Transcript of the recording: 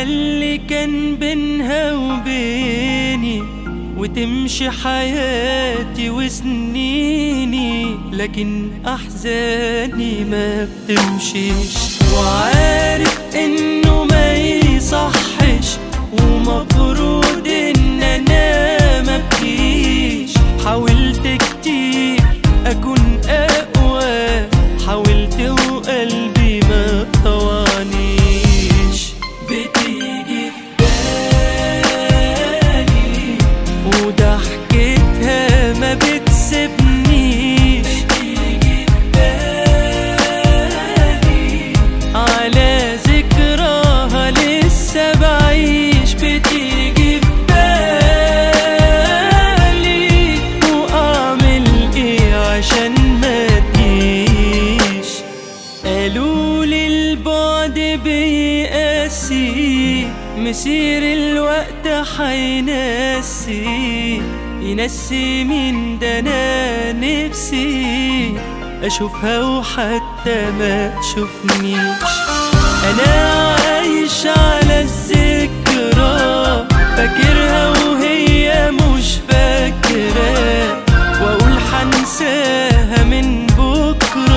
اللي كان بينها وبيني، وتمشي حياتي وسنيني، لكن أحزاني ما بتمشيش. وعارف إنه ما يصحش، ومفروض إن أنا مبكيش. حاولت كتير أكون أقوى، حاولت وقلبي ما طوانيش. بتيجي في بالي وضحكتها ما بتسيبنيش. بتيجي في بالي على ذكراها لسه بعيش. بتيجي في بالي وأعمل إيه عشان ما تجيش. قالولي البعد بيقاسي، مسير الوقت حينسي. ينسي مين ده؟ أنا نفسي أشوفها وحتى ما تشوفنيش. أنا عايش على الذكرى، فاكرها وهي مش فاكرة، وأقول حنساها من بكرة